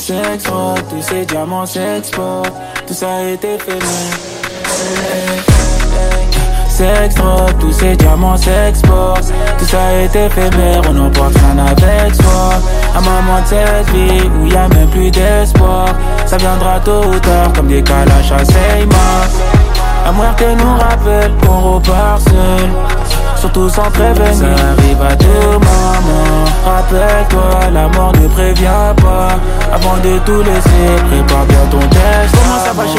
Sex, drogue, tous ces diamants s'exportent. Tout ça est éphémère. Sex, drogue, tous ces diamants s'exportent. Tout ça est éphémère, on n'emporte rien avec soi. Un moment de cette vie où y'a même plus d'espoir. Ça viendra tôt ou tard comme des calaches à Seymour. La muerte nous rappelle qu'on repart seul, surtout sans prévenir. Ça arrive à tout moment. Rappelle-toi, la mort ne prévient pas. Avant de tout laisser, prépare bien ton test. Comment ça va, j'ai